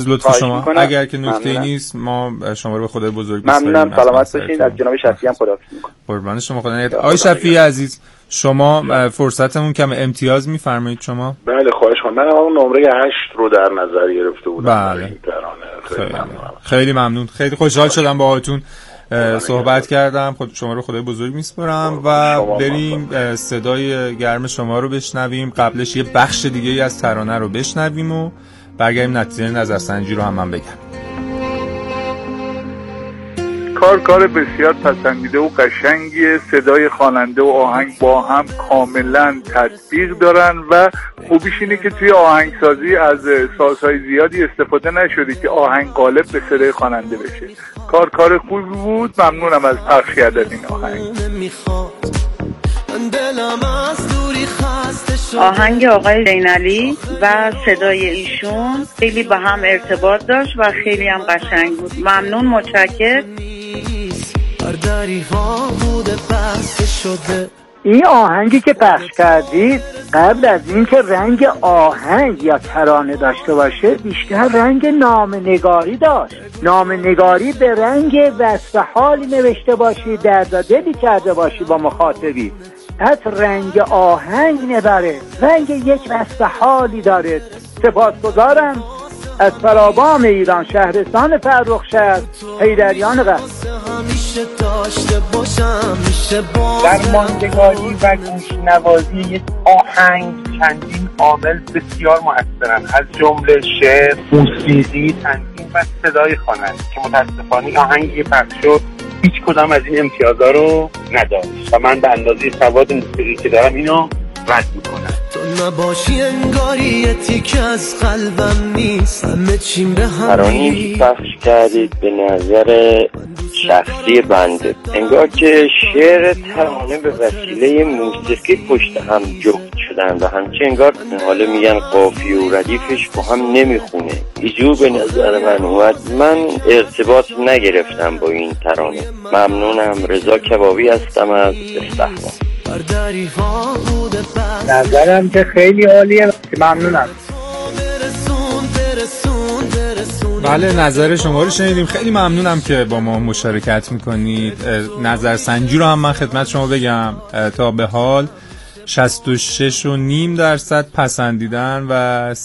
لطف شما. اگر که نکته‌ای نیست ما شما رو به خدای بزرگ بسپاریم. ممنونم، سلامت باشید. از جناب شفیعی هم خداحافظی می‌کنم. قربان شما، خدا نگهدار. آقای شفیعی عزیز، شما فرصتمون کم، امتیاز می‌فرمایید شما؟ بله خواهش می‌کنم. من اون نمره 8 رو در نظر گرفته بودم. بله. خیلی ممنون. خیلی خوشحال شدم باهاتون صحبت کردم. خود شما رو خدای بزرگ میسپارم و بریم صدای گرم شما رو بشنویم. قبلش یه بخش دیگه ای از ترانه رو بشنویم و برگردیم نتیجه نظرسنجی رو هم من بگم. کار بسیار پسندیده و قشنگیه. صدای خواننده و آهنگ با هم کاملا تطبیق دارن و خوبیش اینه که توی آهنگسازی از سازهای زیادی استفاده نشده که آهنگ غالب به صدای خواننده بشه. کار خوبی بود. ممنونم از پخش کردن این آهنگ. آهنگ آقای زینعلی و صدای ایشون خیلی به هم ارتباط داشت و خیلی هم قشنگ بود. ممنون، متشکرم. این آهنگی که پخش کردید قبل از اینکه رنگ آهنگ یا ترانه داشته باشه بیشتر رنگ نامه‌نگاری داشت. نامه‌نگاری به رنگ وصف حالی نوشته باشی، درد و دلی کرده باشی با مخاطبی. از رنگ آهنگ نداره، رنگ یک وصف حالی داره. سپاسگزارم از فرابام ایران، شهرستان فرخشهر، حیدریان قصر. در ماندگاری و گوشنوازی یک آهنگ چندین عامل بسیار مؤثرن، از جمله شعر، موسیقی، تنظیم و صدای خواننده که متاسفانه آهنگی پخش شد هیچ کدام از این امتیازها رو نداشت و من به اندازه سواد موسیقی که دارم اینو رد میکنم. تو نباشی انگاری تیک از قلبم نیست، همه چیم به هم ترانه‌ای پخش کردید به نظر شخصی بنده انگار که شعر ترانه به وسیله موسیقی پشت هم جفت شدن و همچنین انگار حالا میگن قافیه و ردیفش با هم نمیخونه. اینجور به نظر من اومد. من ارتباط نگرفتم با این ترانه. ممنونم. رضا کبابی هستم از استخبار. نظرم که خیلی عالیه. ممنونم. بله، نظر شما رو شنیدیم. خیلی ممنونم که با ما مشارکت میکنید. نظرسنجی رو هم من خدمت شما بگم. تا به حال 66.5% پسندیدن و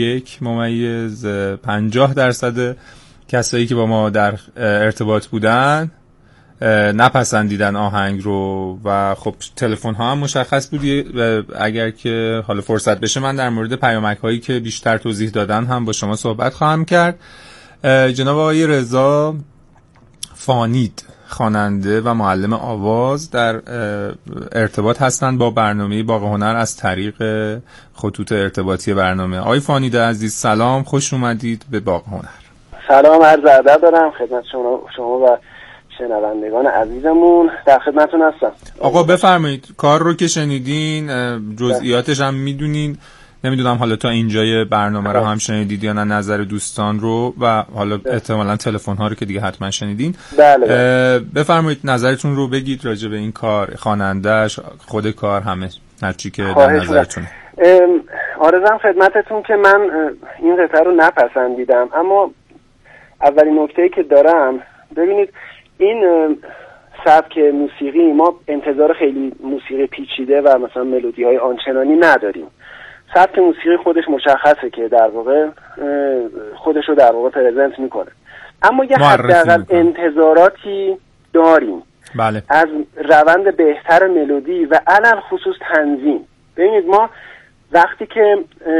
31.50% کسایی که با ما در ارتباط بودن نپسندیدن آهنگ رو و خب تلفن ها هم مشخص بود. اگر که حالا فرصت بشه من در مورد پیامک هایی که بیشتر توضیح دادن هم با شما صحبت خواهم کرد. جناب آقای رضا فانید، خواننده و معلم آواز، در ارتباط هستند با برنامه باغ هنر از طریق خطوط ارتباطی برنامه. آقای فانید عزیز سلام، خوش اومدید به باغ هنر. سلام، عرض ادب دارم خدمت شما و شنوندگان عزیزمون. در خدمتتون هستم. آقا بفرمایید. کار رو که شنیدین، جزئیاتش هم میدونین. نمیدونم حالا تا اینجای برنامه رو هم شنیدید یا نه، نظر دوستان رو و حالا احتمالاً تلفن ها رو که دیگه حتما شنیدین. بله. بفرمایید نظرتون رو بگید راجع به این کار، خواننده‌اش، خود کار، همه هرچی که در نظرتونه. عرضم خدمتتون که من این قطعه رو نپسندیدم، اما اولین نکته‌ای که دارم، ببینید این سبک موسیقی ما انتظار خیلی موسیقی پیچیده و مثلا ملودی‌های آنچنانی نداریم. سبک موسیقی خودش مشخصه که در واقع خودش رو در واقع پرزنت میکنه، اما یه حداقل انتظاراتی داریم. بله. از روند بهتر ملودی و علل خصوص تنظیم. ببینید ما وقتی که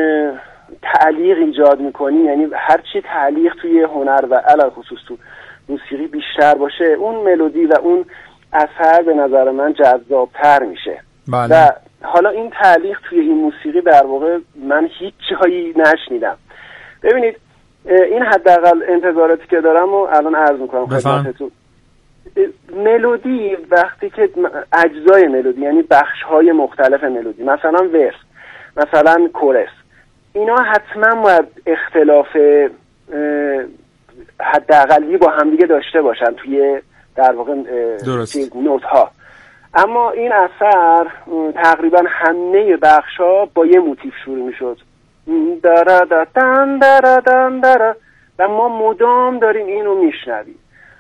تعلیق ایجاد میکنیم، یعنی هرچی تعلیق توی هنر و علل خصوص تو موسیقی بیشتر باشه، اون ملودی و اون اثر به نظر من جذابتر میشه. بله. و حالا این تعلیق توی این موسیقی در واقع من هیچ جایی نشنیدم. ببینید این حداقل انتظاراتی که دارم و الان عرض میکنم خدمتتون. ملودی وقتی که اجزای ملودی، یعنی بخش‌های مختلف ملودی، مثلا ورس، مثلا کورس، اینا حتما باید اختلاف حداقلی با همدیگه داشته باشن توی در واقع نوت ها. اما این اثر تقریبا همه بخش‌ها با یه موتیف شروع می‌شد. دارا دان دارا دان دارا و ما مدام داریم اینو میشنویم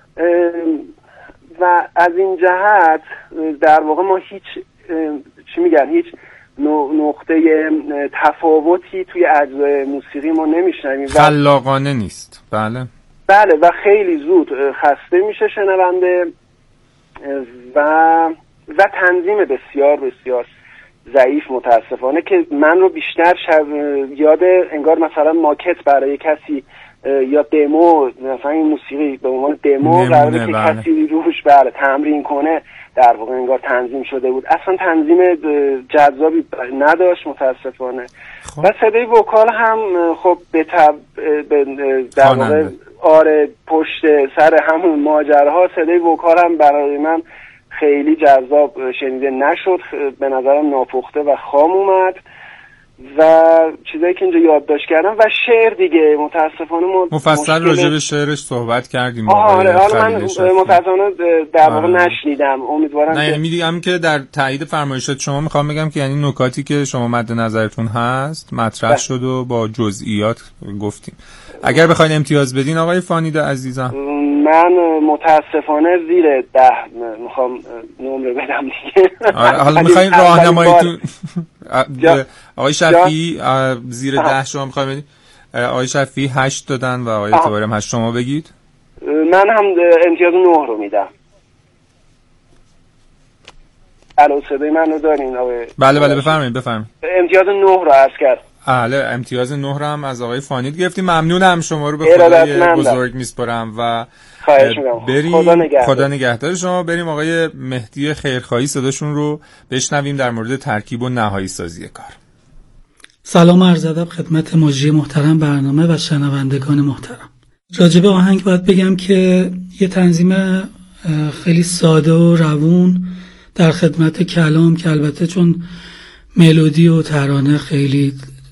و از این جهت در واقع ما هیچ هیچ نقطه تفاوتی توی اجزای موسیقی ما نمیشنویم، خلاقانه نیست. بله و خیلی زود خسته میشه شنونده و تنظیم بسیار بسیار ضعیف متاسفانه که من رو بیشتر یاد انگار مثلا ماکت برای کسی یا دمو، مثلا این موسیقی به عنوان دمو قراره که کسی روش تمرین کنه در واقع انگار تنظیم شده بود. اصلا تنظیم جذابی نداشت متاسفانه. و صدای وکال هم خب در واقع پشت سر همون ماجراها صدای وکال هم برای من خیلی جذاب شنیده نشد، به نظرم ناپخته و خام اومد. و چیزایی که اینجا یادداشت کردم و شعر دیگه متاسفانه مفصل راجع به شعرش صحبت کردیم. حالا من متاسفانه در واقع نشنیدم. امیدوارم نه میگم که در تایید فرمایشات شما میخوام بگم که یعنی نکاتی که شما مد نظرتون هست مطرح شد و با جزئیات گفتیم. اگر بخواید امتیاز بدین آقای فانید عزیزم. من متاسفانه زیر 10 میخوام نمره بدم دیگه. حالا میخواین راهنماییتون آقای شفیعی زیر 10 شما میخواید بدین؟ آقای شفیعی 8 دادن و آقای اعتباری هم 8. شما بگید. من هم امتیاز 9 رو میدم. الو صدای منو دارین آقای؟ بله بفرمایید. امتیاز 9 رو عرض کرد. بله امتیاز 9 رو هم از آقای فانید گرفتیم. ممنونم، شما رو به خدای بزرگ میسپارم و بریم. خدا نگهدار شما. بریم آقای مهدی خیرخواهی صداشون رو بشنویم در مورد ترکیب و نهایی سازی کار. سلام عرض ادب خدمت مجری محترم برنامه و شنوندگان محترم. راجب آهنگ باید بگم که یه تنظیم خیلی ساده و روون در خدمت کلام که البته چون ملودی و ترانه خیلی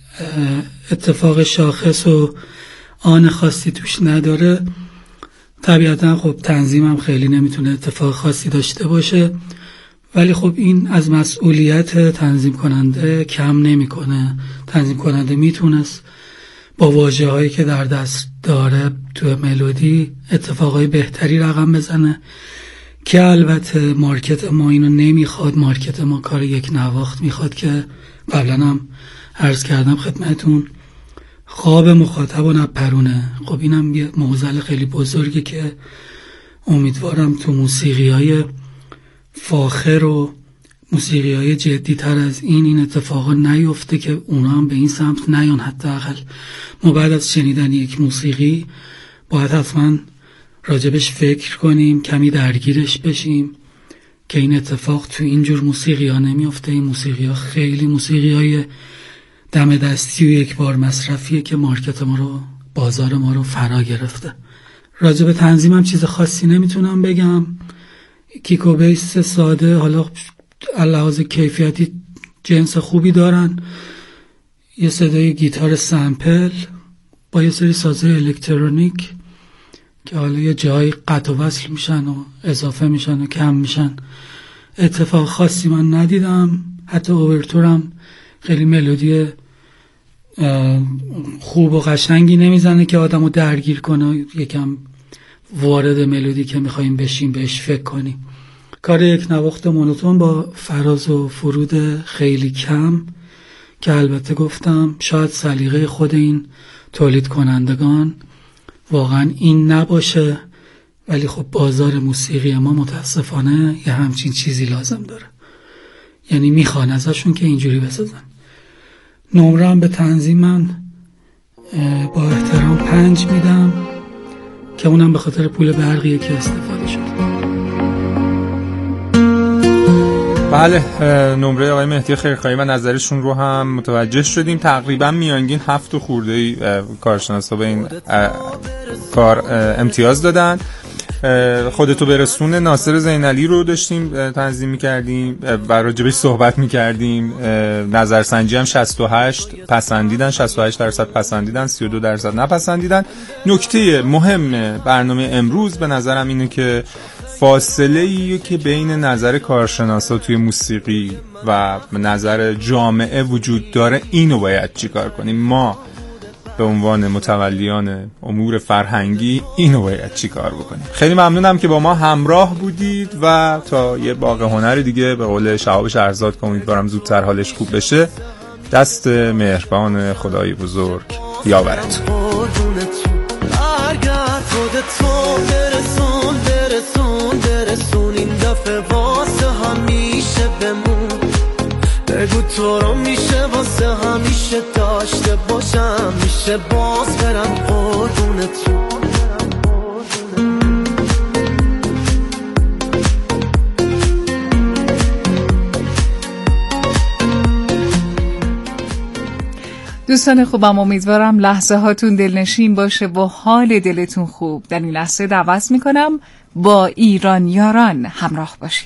اتفاق شاخص و آن خاصی توش نداره، طبیعتا خب تنظیمم خیلی نمیتونه اتفاق خاصی داشته باشه، ولی خب این از مسئولیت تنظیم کننده کم نمیکنه. تنظیم کننده میتونست با واژه هایی که در دست داره تو ملودی اتفاقای بهتری رقم بزنه که البته مارکت ما اینو نمیخواد. مارکت ما کار یک نواخت میخواد که قبلا هم عرض کردم خدمتون خواب مخاطب و نپرونه. خب اینم یه معضل خیلی بزرگی که امیدوارم تو موسیقی های فاخر و موسیقی های جدی تر از این اتفاقا نیفته که اونا هم به این سمت نیان. حداقل ما بعد از شنیدن یک موسیقی باید حتما راجبش فکر کنیم، کمی درگیرش بشیم که این اتفاق تو اینجور موسیقی ها نمیفته. این موسیقی ها خیلی موسیقی های دم دستی و یک بار مصرفیه که مارکت ما رو، بازار ما رو فرا گرفته. راجب تنظیم هم چیز خاصی نمیتونم بگم. کیک و بیس ساده، حالا لحاظ کیفیتی جنس خوبی دارن. یه صدای گیتار سمپل با یه سری سازهای الکترونیک که حالا یه جایی قطع و وصل میشن و اضافه میشن و کم میشن. اتفاق خاصی من ندیدم. حتی اوورتورم خیلی ملودی خوب و قشنگی نمیزنه که آدمو درگیر کنه، یکم وارد ملودی که میخواییم بشیم بهش فکر کنیم. کار یک نواخت مونوتون با فراز و فرود خیلی کم که البته گفتم شاید سلیقه خود این تولید کنندگان واقعا این نباشه، ولی خب بازار موسیقی ما متاسفانه یه همچین چیزی لازم داره، یعنی میخوان ازشون که اینجوری بسازن. نمره هم به تنظیم من با احترام 5 میدم که اونم به خاطر پول برقیه که استفاده شد. بله نمره آقای مهدی خیرخواهی و نظرشون رو هم متوجه شدیم. تقریبا میانگین 7 خورده کارشناسا به این کار امتیاز دادن. خودتو برسون ناصر زینعلی رو داشتیم تنظیم میکردیم و راجبش صحبت میکردیم. نظرسنجی هم 68 پسندیدن، 68% پسندیدن، 32% نپسندیدن. نکته مهم برنامه امروز به نظرم اینه که فاصله‌ای که بین نظر کارشناسا توی موسیقی و نظر جامعه وجود داره اینو باید چیکار کنیم. ما به عنوان متولیان امور فرهنگی اینو باید چی کار بکنیم. خیلی ممنونم که با ما همراه بودید و تا یه باغ هنر دیگه به قول شهاب شهرزاد که امیدوارم زودتر حالش خوب بشه، دست مهربان خدای بزرگ بیاورد. این دفعه واسه همیشه بمون، بگو تو رو میشه واسه همیشه داشته باشم، میشه باز برم قربونتون. دوستان خوبم، امیدوارم لحظه هاتون دلنشین باشه و حال دلتون خوب. در این لحظه دعوت میکنم با ایران یاران همراه باشید.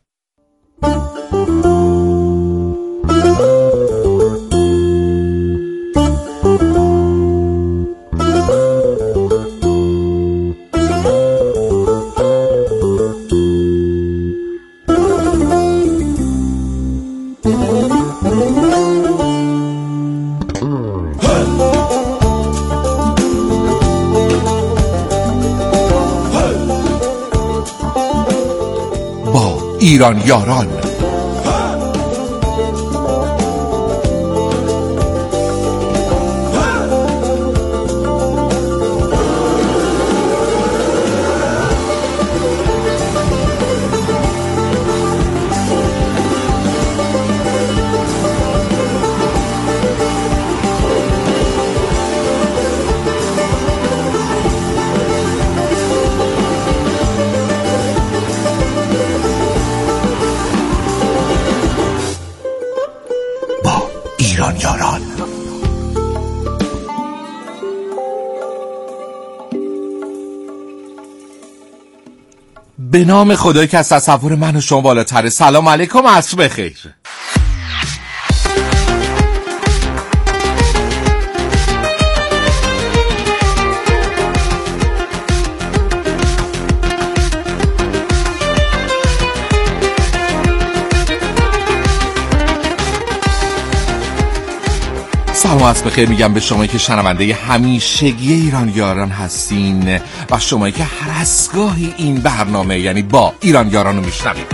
ایران یاران به نام خدایی که از تصور من و شما بالاتره. سلام علیکم، عصر بخیر. سلام عصر بخیر میگم به شمایی که شنونده همیشگی ایران یاران هستین و شمایی که هر از گاهی این برنامه یعنی با ایران یاران رو میشنوید.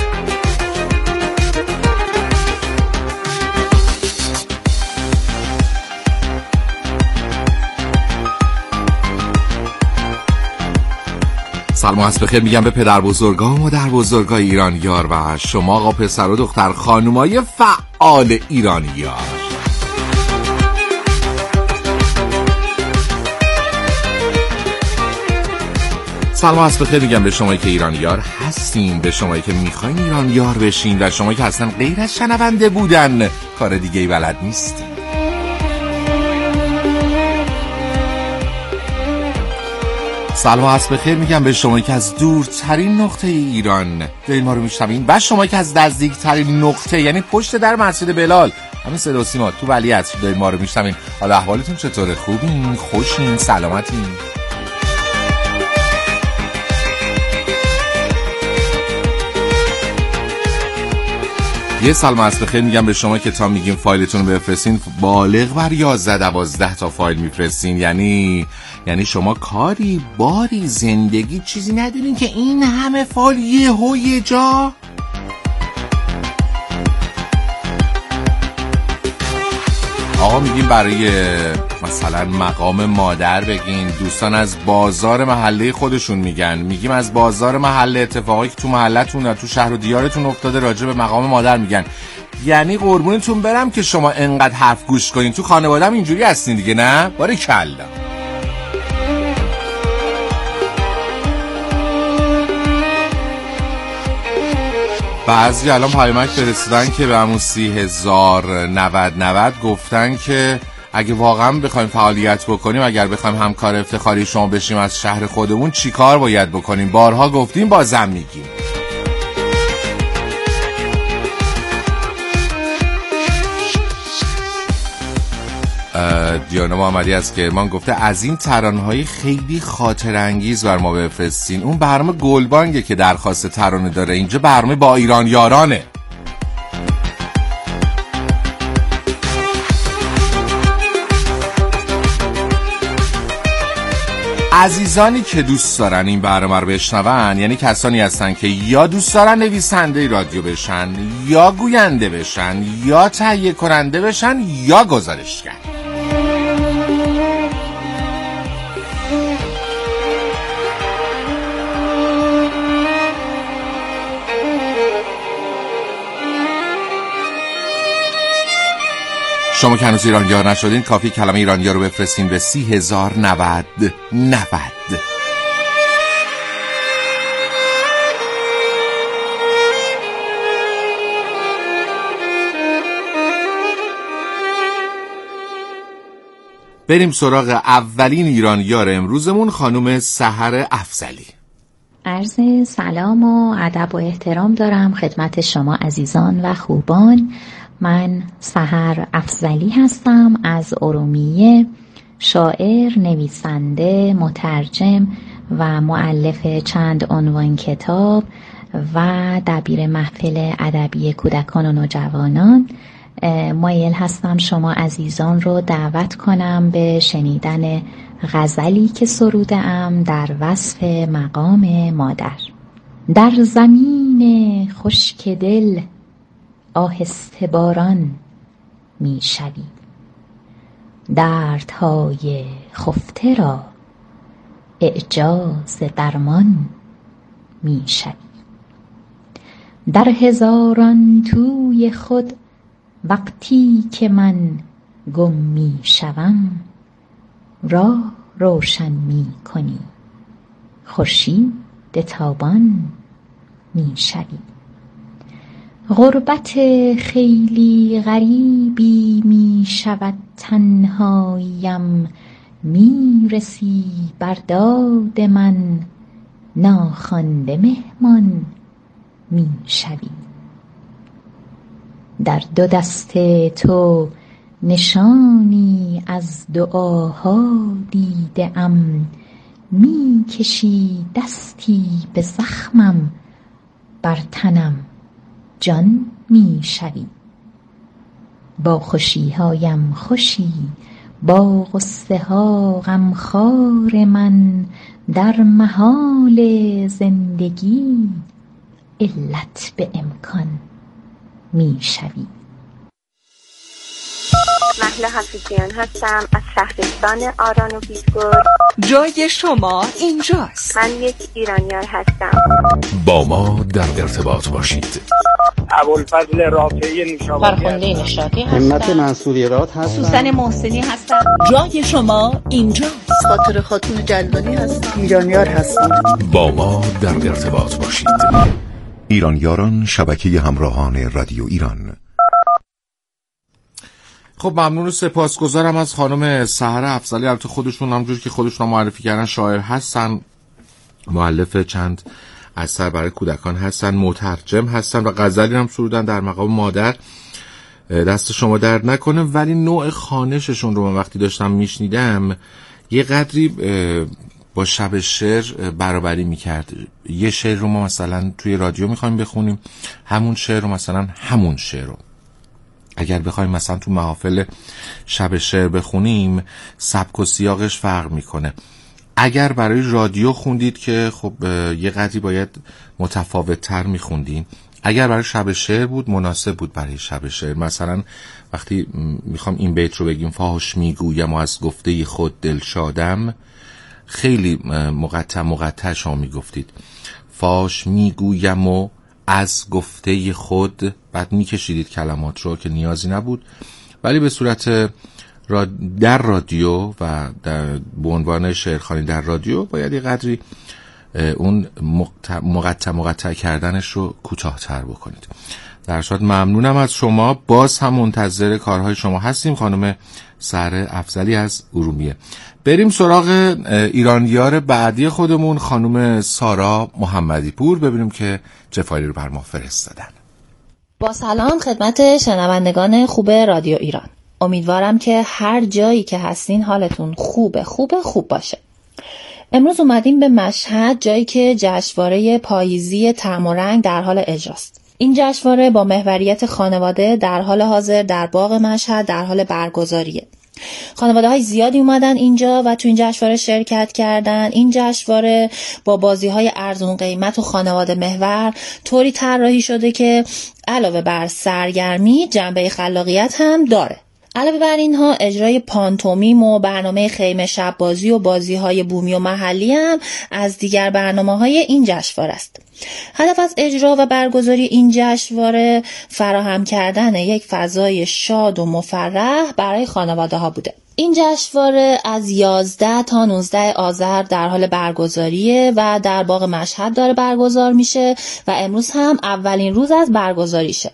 سلام عصر بخیر میگم به پدر بزرگا و مادر بزرگا ایران یار و شما آقا پسر و دختر خانومای فعال ایران یار. سلام عصر بخیر میگم به شمایی که ایران یار هستین، به شمایی که میخواین ایران یار بشین و شمایی که اصلا غیر از شنونده بودن کار دیگه ای بلد نیستین. سلام عصر بخیر میگم به شمایی که از دورترین نقطه ایران دارین ما رو میشنوین و شمایی که از نزدیکترین نقطه یعنی پشت در مسجد بلال همین صدا و سیما تو ولیعصر دارین ما رو میشنوین. حالا احوالتون چطوره؟ خوبین؟ خوشین؟ سلامتین؟ یه سلام عصر بخیر میگم به شما که تا میگیم فایلتون رو بفرستین بالغ بر 11-12 تا فایل میفرستین. یعنی شما کاری باری زندگی چیزی ندارین که این همه فایل یه جا. آقا میگیم برای مثلا مقام مادر بگین، دوستان از بازار محله خودشون میگیم از بازار محله اتفاقی که تو محلتون و تو شهر و دیارتون افتاده راجع به مقام مادر میگن. یعنی قربونتون برم که شما انقدر حرف گوش کنین. تو خانواده‌ام اینجوری هستین دیگه، نه؟ باریکلا. بعضی الان پیامک فرستادن که به همون 30,090 گفتن که اگه واقعا بخوایم فعالیت بکنیم، اگر بخوایم همکار افتخاری شما بشیم از شهر خودمون چی کار باید بکنیم؟ بارها گفتیم بازم میگیم. دیانا محمدی از کرمان گفته از این ترانه‌های خیلی خاطر انگیز بر ما بفرستین. اون برنامه گلبانگه که درخواست ترانه داره، اینجا برنامه با ایران یارانه. عزیزانی که دوست دارن این برنامه رو بشنون یعنی کسانی هستن که یا دوست دارن نویسنده رادیو بشن، یا گوینده بشن، یا تهیه کننده بشن، یا گزارشگر. شما که هنوز ایرانیار نشدین کافی کلمه ایرانیار رو بفرستین به 30,090. بریم سراغ اولین ایرانیار امروزمون، خانم سحر افضلی. عرض سلام و ادب و احترام دارم خدمت شما عزیزان و خوبان. من سحر افضلی هستم از ارومیه، شاعر، نویسنده، مترجم و مؤلف چند عنوان کتاب و دبیر محفل ادبی کودکان و نوجوانان. مایل هستم شما عزیزان رو دعوت کنم به شنیدن غزلی که سروده‌ام در وصف مقام مادر. در زمین خشک دل آهسته باران می شوی، دردهای خفته را اعجاز درمان می شوی. در هزاران توی خود وقتی که من گم می شوم، راه روشن می کنی، خورشید تابان می شوی. غربت خیلی غریبی می شود تنهاییم، می رسی بر داد من، ناخوانده مهمان می شوی. در دو دست تو نشانی از دعاها دیده ام، می کشی دستی به زخمم، بر تنم جان می شوی. با خوشی هایم خوشی، با غصه ها غمخوار من، در محال زندگی علت به امکان می شوی. مهلا حفیظیان هستم از شهرستان آران و بیزگل. جای شما اینجاست. من یک ایرانیار هستم. با ما در ارتباط باشید. ابوالفضل رافعی نشابوری، فرخنده نشاطی هستم. همت منصوریرات هستم. سوسن محسنی هستم. جای شما اینجاست. خاطر خاتون جلانی هستم. ایرانیار هستم. با ما در ارتباط باشید. ایرانیاران، شبکه همراهان رادیو ایران. خب ممنون و سپاسگزارم از خانم سحر افضلی. البته خودشون همونجوری که خودشون معرفی کردن شاعر هستن، مؤلف چند اثر برای کودکان هستن، مترجم هستن و غزلی هم سرودن در مقام مادر. دست شما درد نکنه. ولی نوع خوانششون رو من وقتی داشتم میشنیدم یه قدری با شب شعر برابری میکرد. یه شعر رو ما مثلا توی رادیو میخوایم بخونیم، همون شعر رو مثلا همون شعر رو اگر بخوایم مثلا تو محافل شب شعر بخونیم سبک و سیاقش فرق میکنه. اگر برای رادیو خوندید که خب یه قدری باید متفاوت تر میخوندین. اگر برای شب شعر بود مناسب بود برای شب شعر. مثلا وقتی میخوام این بیت رو بگیم فاش میگویم و از گفته خود دل شادم، خیلی مقطع شما میگفتید فاش میگویم و از گفته خود، بعد میکشیدید کلمات رو که نیازی نبود. ولی به صورت در رادیو و به عنوان شعرخوانی در رادیو باید یه قدری اون مقطع کردنش رو کوتاه‌تر بکنید. در صورت ممنونم از شما. باز هم منتظر کارهای شما هستیم. خانم سحر افضلی از ارومیه. بریم سراغ ایرانیار بعدی خودمون، خانم سارا محمدی پور، ببینیم که چه فایلی رو بر ما فرستادن. با سلام خدمت شنوندگان خوب رادیو ایران. امیدوارم که هر جایی که هستین حالتون خوب باشه. امروز اومدیم به مشهد، جایی که جشنواره پاییزی طعم و رنگ در حال اجراست. این جشنواره با محوریت خانواده در حال حاضر در باغ مشهد در حال برگزاریه. خانواده‌های زیادی اومدن اینجا و تو این جشنواره شرکت کردن. این جشنواره با بازی‌های ارزون قیمت و خانواده محور طوری طراحی شده که علاوه بر سرگرمی جنبه خلاقیت هم داره. علاوه بر اینها اجرای پانتومیم و برنامه خیمه شب بازی و بازی‌های بومی و محلی هم از دیگر برنامه‌های این جشنواره است. هدف از اجرا و برگزاری این جشنواره فراهم کردن یک فضای شاد و مفرح برای خانواده‌ها بوده. این جشنواره از 11 تا 19 آذر در حال برگزاریه و در باغ مشهد داره برگزار میشه و امروز هم اولین روز از برگزاریشه.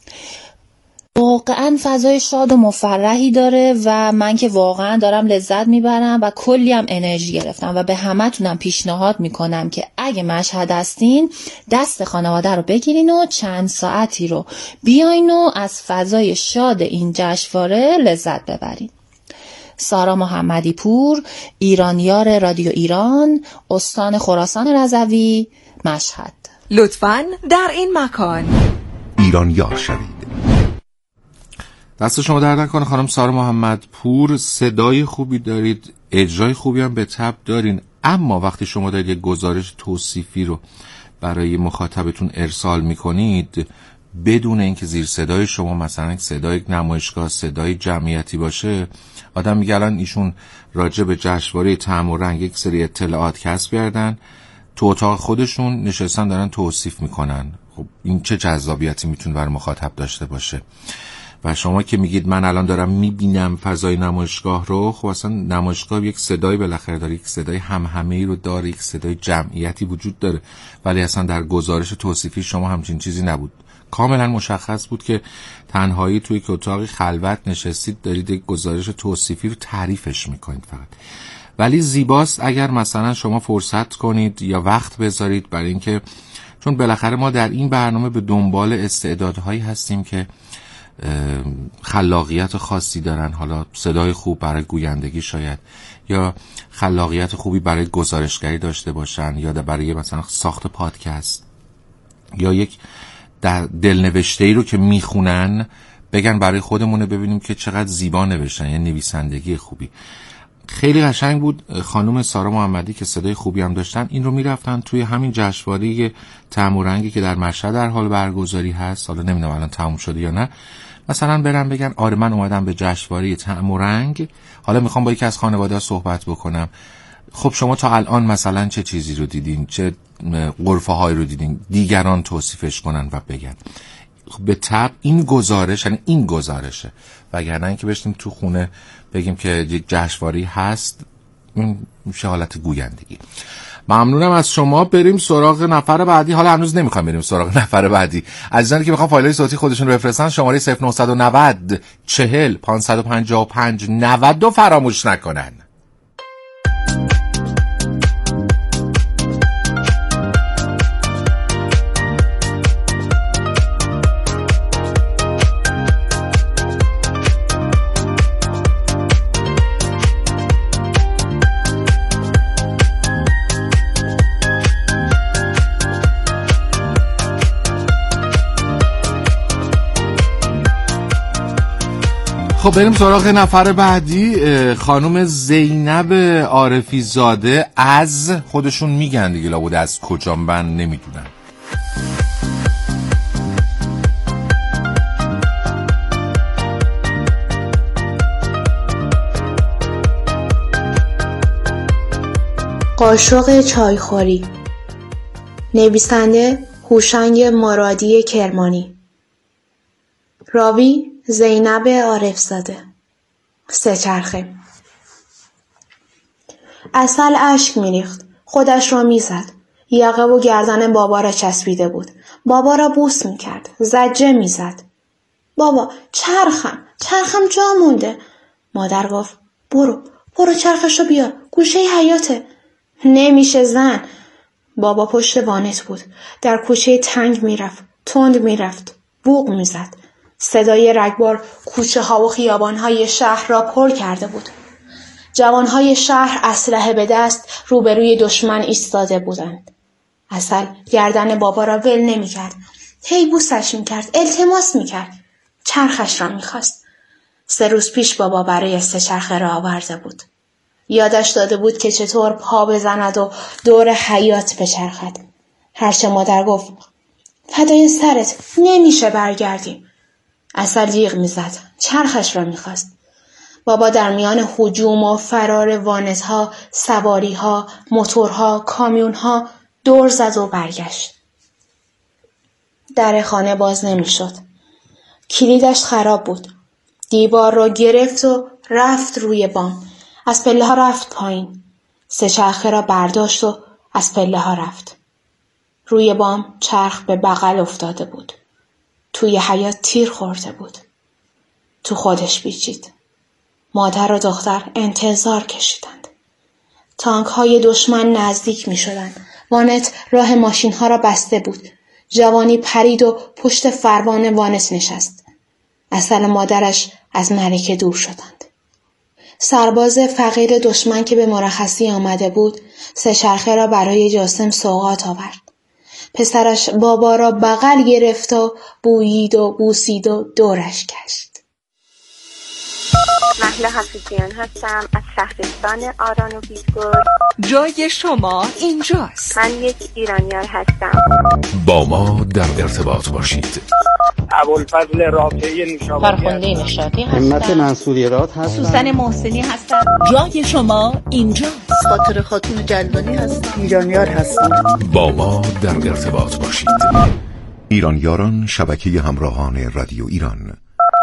واقعا فضای شاد و مفرحی داره و من که واقعا دارم لذت میبرم و کلی هم انرژی گرفتم و به همه تونم پیشنهاد میکنم که اگه مشهد هستین دست خانواده رو بگیرین و چند ساعتی رو بیاین و از فضای شاد این جشنواره لذت ببرین. سارا محمدی پور، ایرانیار رادیو ایران، استان خراسان رضوی، مشهد. لطفاً در این مکان ایرانیار شوید. دست شما درد نکنه خانم سارا محمد پور، صدای خوبی دارید، اجرای خوبی هم به تپ دارین، اما وقتی شما دارید یک گزارش توصیفی رو برای مخاطبتون ارسال میکنید بدون اینکه زیر صدای شما مثلا صدای نمایشگاه، صدای جمعیتی باشه، آدم میگه الان ایشون راجع به جشنواره طعم و رنگ یک سری اطلاعات کسب کردن، تو اتاق خودشون نشستن دارن توصیف میکنن. خب این چه جذابیتی میتونه برای مخاطب داشته باشه؟ و شما که میگید من الان دارم میبینم فضای نمایشگاه رو، خب اصلا نمایشگاه یک صدای بالاخره داره، یک صدای همهمه‌ای رو داره، یک صدای جمعیتی وجود داره، ولی اصلا در گزارش توصیفی شما همچین چیزی نبود. کاملا مشخص بود که تنهایی توی یک اتاق خلوت نشستید دارید یک گزارش توصیفی رو تعریفش میکنید فقط. ولی زیباست اگر مثلا شما فرصت کنید یا وقت بذارید برای اینکه، چون بالاخره ما در این برنامه به دنبال استعدادهایی هستیم که خلاقیت خاصی دارن، حالا صدای خوب برای گویندگی شاید، یا خلاقیت خوبی برای گزارشگری داشته باشن، یا برای مثلا ساخت پادکست، یا یک دلنوشته‌ای رو که میخونن بگن برای خودمونه ببینیم که چقدر زیبا نوشتن، یعنی نویسندگی خوبی. خیلی قشنگ بود. خانم سارا محمدی که صدای خوبی هم داشتن این رو میرفتن توی همین جشنواره طعم و رنگی که در مشهد در حال برگزاری هست، حالا نمیدونم الان تموم شده یا نه، مثلا برن بگن آره من اومدم به جشنواره طعم و رنگ، حالا میخوام با یکی از خانواده‌ها صحبت بکنم. خب شما تا الان مثلا چه چیزی رو دیدین، چه غرفه‌هایی رو دیدین، دیگران توصیفش کنن و بگن. خب به طب این گزارش، یعنی این گزارشه، وگرنه اینکه بشیم تو خونه بگیم که یک جشنواره هست، این میشه حالت گویندگی. ممنونم از شما. بریم سراغ نفر بعدی. حالا هنوز نمیخوام بریم سراغ نفر بعدی. عزیزانی که میخوان فایل‌های صوتی خودشون رو بفرستن شماره 0990 40 555 90 رو فراموش نکنن. خب بریم سراغ نفر بعدی. خانم زینب عارفی زاده، از خودشون میگن دیگه لابد از کجا من نمیدونم. قاشق چایخوری. نویسنده هوشنگ مرادی کرمانی. راوی زینب عارف‌زاده. سه‌چرخه. عسل اشک میریخت. خودش را میزد. یقه و گردن بابا را چسبیده بود. بابا را بوس میکرد. زجه میزد. بابا چرخم جا مونده. مادر گفت برو چرخشو بیار. گوشه حیاته. نمیشه زن. بابا پشت وانت بود. در کوچه تنگ میرفت. تند میرفت. بوق میزد. صدای رگبار کوچه ها و خیابان های شهر را پر کرده بود. جوان های شهر اسلحه به دست روبروی دشمن ایستاده بودند. عسل گردن بابا را ول نمی کرد. هی بوسش می کرد. التماس می کرد. چرخش را می خواست. 3 روز پیش بابا برای سه‌چرخه را آورده بود. یادش داده بود که چطور پا بزند و دور حیاط بچرخد. هرچه مادر گفت فدای سرت، نمیشه برگردیم. عسل جیغ میزد، چرخش را میخواست. بابا در میان هجوم و فرار وانت‌ها، سواری‌ها، موتورها، کامیون‌ها دور زد و برگشت. در خانه باز نمیشد. کلیدش خراب بود. دیوار را گرفت و رفت روی بام. از پله ها رفت پایین. سه‌چرخه را برداشت و از پله ها رفت. روی بام چرخ به بغل افتاده بود. توی حیاط تیر خورده بود. تو خودش پیچید. مادر و دختر انتظار کشیدند. تانک های دشمن نزدیک می شدند. وانت راه ماشین ها را بسته بود. جوانی پرید و پشت فرمان وانت نشست. عسل مادرش از ملکه دور شدند. سرباز فقیر دشمن که به مرخصی آمده بود، سه‌چرخه را برای جاسم سوغات آورد. پسرش بابا را بغل گرفت و بویید و بوسید و دورش گشت. مهلا حفیظیان هستم از شهرستان آران و بیسگل. جای شما اینجاست. من یک ایرانیار هستم. با ما در ارتباط باشید. ابوالفضل رافعی نوشابادی، فرخنده نشاطی همت هستم. منصوری راد هستم. سوسن محسنی هستم. جای شما اینجاست. خاطر خاتون جلانی هستم. ایرانیار هستم. با ما در ارتباط باشید. ایران یاران، شبکه همراهان رادیو ایران.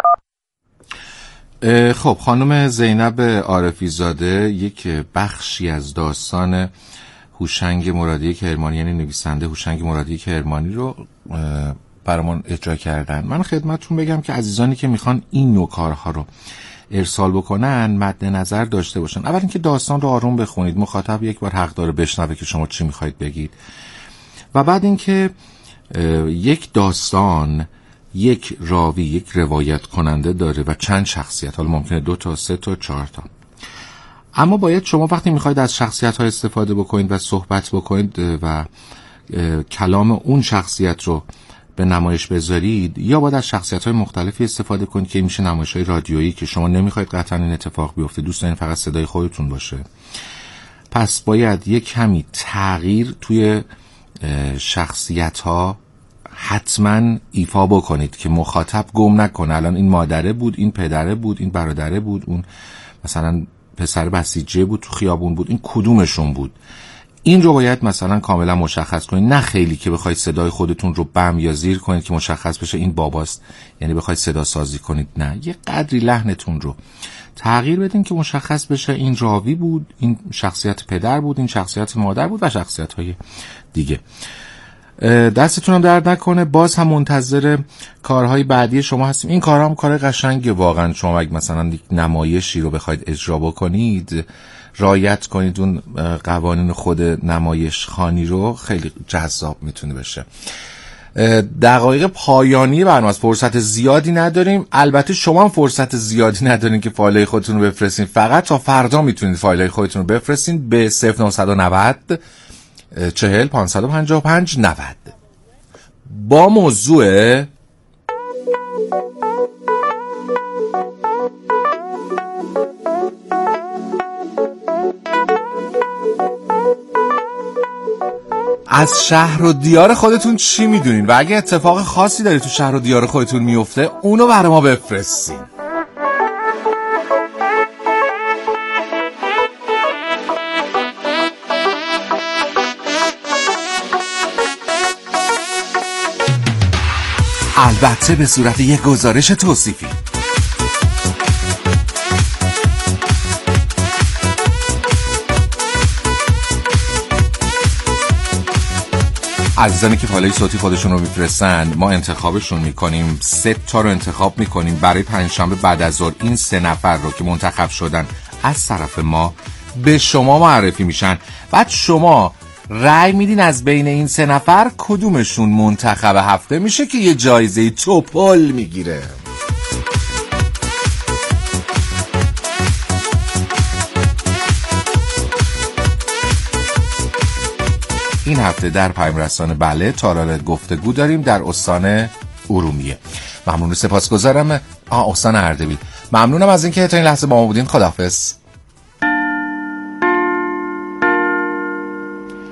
خب خانم زینب عارفی زاده یک بخشی از داستان هوشنگ مرادی کرمانی، یعنی نویسنده هوشنگ مرادی کرمانی رو برامون اجرا کردن. من خدمتتون بگم که عزیزانی که میخوان این نوع کارها رو ارسال بکنن مد نظر داشته باشن. اول اینکه داستان رو آروم بخونید، مخاطب یک بار حق داره بشنوه که شما چی میخواید بگید. و بعد اینکه یک داستان یک راوی، یک روایت کننده داره و چند شخصیت، حالا ممکنه 2 تا 3 تا 4 تا. اما باید شما وقتی میخواید از شخصیت ها استفاده بکنید و صحبت بکنید و کلام اون شخصیت رو به نمایش بذارید، یا باید از شخصیت های مختلفی استفاده کنید که میشه نمایش های رادیویی که شما نمیخواید قطعا این اتفاق بیفته، دوست دارین فقط صدای خودتون باشه. پس باید یک کمی تغییر توی شخصیت ها حتما ایفا بکنید که مخاطب گم نکنه. الان این مادره بود، این پدره بود، این برادره بود، اون مثلا پسر بسیجه بود تو خیابون بود، این کدومشون بود. این رو باید مثلا کاملا مشخص کنید، نه خیلی که بخواید صدای خودتون رو بم یا زیر کنید که مشخص بشه این باباست، یعنی بخواید صدا سازی کنید. نه، یه قدری لحنتون رو تغییر بدین که مشخص بشه این راوی بود، این شخصیت پدر بود، این شخصیت مادر بود و شخصیت های دیگه. دستتون هم درد نکنه. باز هم منتظر کارهای بعدی شما هستیم. این کارها هم کار قشنگه واقعا. شما اگه مثلا یک نمایشی رو بخواید اجرا بکنید، رعایت کنید اون قوانین خود نمایش خوانی رو، خیلی جذاب میتونه بشه. دقایق پایانی برنامه است، فرصت زیادی نداریم. البته شما هم فرصت زیادی ندارین که فایل‌های خودتون رو بفرستین. فقط تا فردا میتونید فایل‌های خودتون رو بفرستین به 0990 40 555 90 با موضوع از شهر و دیار خودتون چی میدونین و اگه اتفاق خاصی داری تو شهر و دیار خودتون میفته اونو برای ما بفرستین. البته به صورت یک گزارش توصیفی. عزیزانی که فایل‌های صوتی خودشون رو میفرستن ما انتخابشون میکنیم، 3 تا رو انتخاب میکنیم برای پنجشنبه بعد از ظهر. این 3 نفر رو که منتخب شدن از طرف ما به شما معرفی میشن. بعد شما رأی میدین از بین این 3 نفر کدومشون منتخب هفته میشه که یه جایزه توپل میگیره. این هفته در پیام رسانه بله تالار گفتگو داریم در استان ارومیه. ممنون، سپاسگزارم. استان اردبیل. ممنونم از اینکه تا این لحظه با ما بودین. خداحافظ.